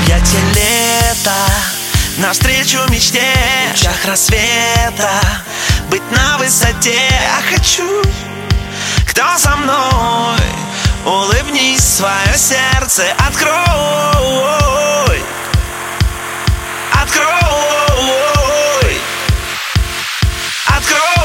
объятия лета, навстречу мечте, в лучах рассвета, быть на высоте. Я хочу, кто со мной, улыбнись, свое сердце открой, открой, открой.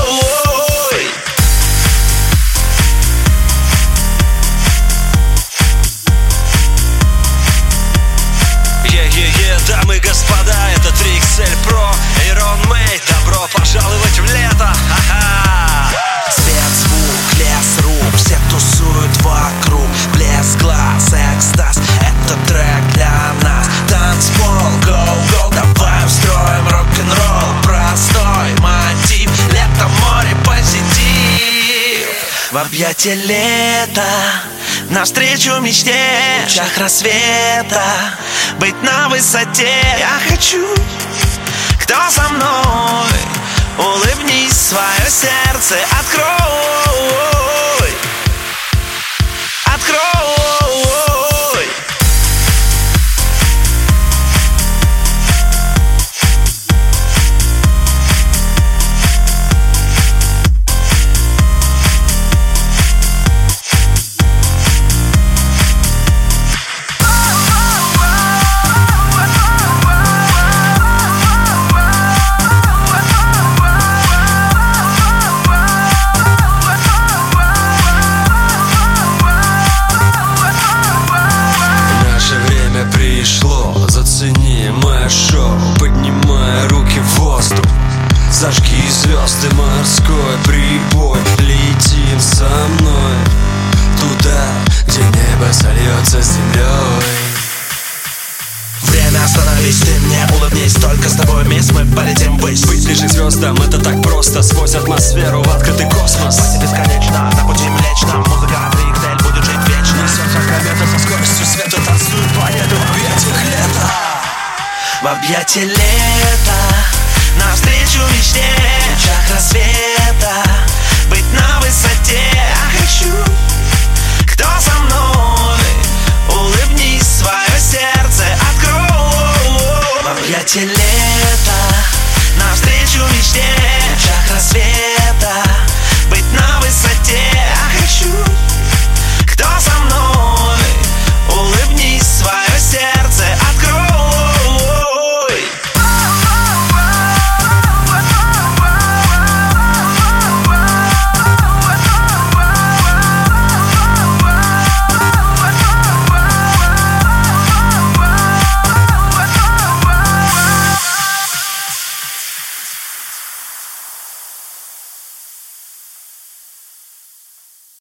Дамы и господа, это 3XL Pro и Ron May. Добро пожаловать в лето! Ха-ха! Свет, звук, лес рук, все тусуют вокруг. Блеск глаз, экстаз, это трек для нас. Танцпол, гоу-гоу, давай устроим рок-н-ролл. Простой мотив, лето, море, позитив. В объятия лета, навстречу мечте, в лучах рассвета, быть на высоте. Я хочу, кто со мной, улыбнись, свое сердце открой, открой. Пришло, зацени мое шоу, поднимай руки в воздух, зажги звезды, морской прибой. Летим со мной туда, где небо сольется с землей. Время остановись, ты мне улыбнись, только с тобой, мисс, мы полетим ввысь. Быть ближе к звездам, это так просто, сквозь атмосферу в открытый космос. Пути бесконечно, на пути млечном, музыка 3XL будет жить вечно. Несется комета со скоростью света, танцует планету в объятиях лета. В объятия лета, навстречу мечте, в лучах рассвета, быть на высоте. Я хочу, кто со мной, улыбнись, свое сердце открой. В объятия лета.